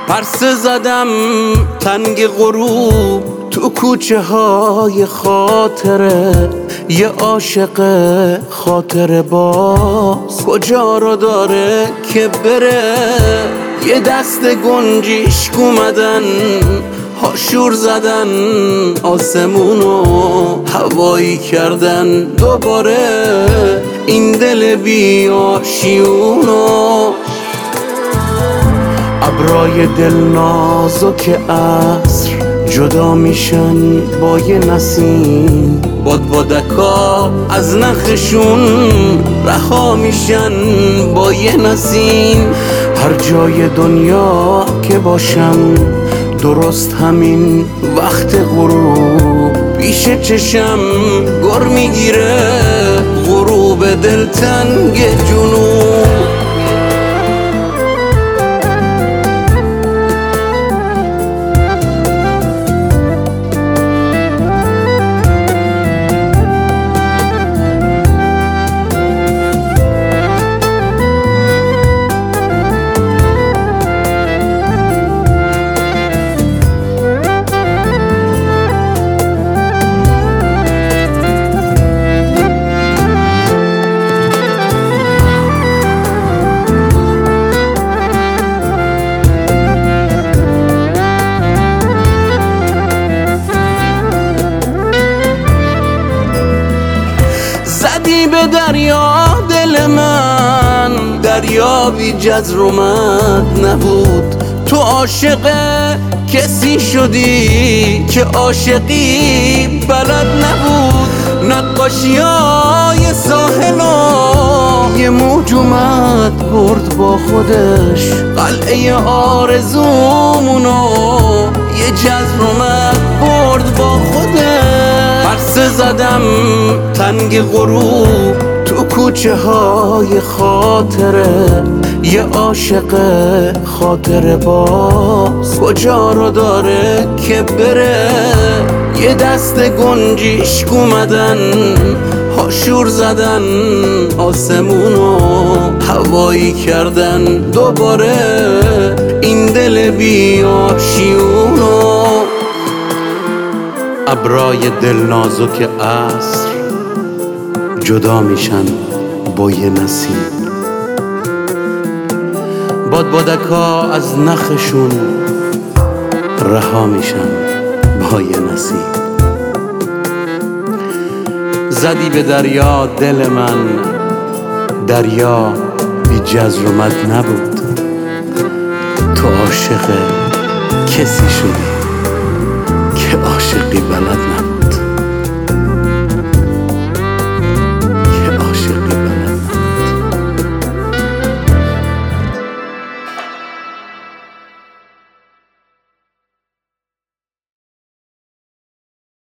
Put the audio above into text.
پرسه زدم تنگ غروب تو کوچه های خاطره، یه عاشق خاطره باز کجا را داره که بره. یه دست گنجیشک اومدن هاشور زدن آسمونو هوایی کردن دوباره، این دل بی آشیونو. ابرای دل نازک عصر جدا میشن با یه نسیم، بادبادکا از نخشون رها میشن با یه نسیم. هر جای دنیا که باشم درست همین وقت غروب پیش چشم گر میگیره غروب دلتنگ جنوب. زدی به دریا دل من، دریا بی جزر اومد نبود. تو عاشق کسی شدی که عاشقی بلد نبود. نقاشیای ساحلو یه موج اومد برد با خودش، قلعه آرزومونو یه جزر اومد برد با خودش. پرسه زدم تنگ غروب تو کوچه های خاطره، یه عاشق خاطره باز کجا رو داره که بره. یه دست گنجیشک اومدن هاشور زدن آسمونو هوایی کردن دوباره، این دل بی آشیونو. ابرای دل نازک عصر جدا میشن با یه نسیم، بادبادکا از نخشون رها میشن با یه نسیم. زدی به دریا دل من، دریا بی جزر اومد نبود. تو عاشق کسی شدی